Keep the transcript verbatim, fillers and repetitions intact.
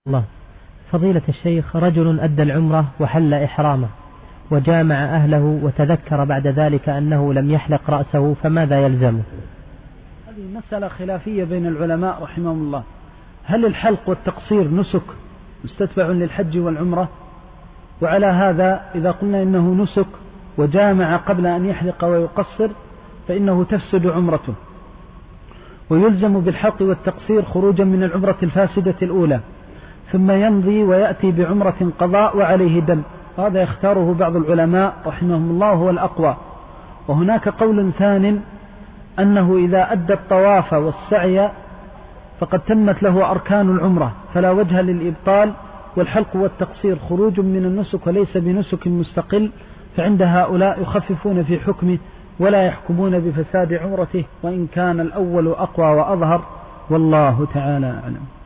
الله. فضيلة الشيخ، رجل أدى العمرة وحل إحرامه وجامع أهله وتذكر بعد ذلك أنه لم يحلق رأسه، فماذا يلزمه؟ هذه مسألة خلافية بين العلماء رحمهم الله. هل الحلق والتقصير نسك مستتبع للحج والعمرة؟ وعلى هذا إذا قلنا إنه نسك وجامع قبل أن يحلق ويقصر فإنه تفسد عمرته، ويلزم بالحلق والتقصير خروجا من العمرة الفاسدة الأولى، ثم يمضي ويأتي بعمرة قضاء وعليه دم. هذا يختاره بعض العلماء رحمهم الله هو الأقوى. وهناك قول ثان أنه إذا أدى الطواف والسعي فقد تمت له أركان العمرة فلا وجه للإبطال، والحلق والتقصير خروج من النسك وليس بنسك مستقل، فعند هؤلاء يخففون في حكمه ولا يحكمون بفساد عمرته، وإن كان الأول أقوى وأظهر، والله تعالى أعلم.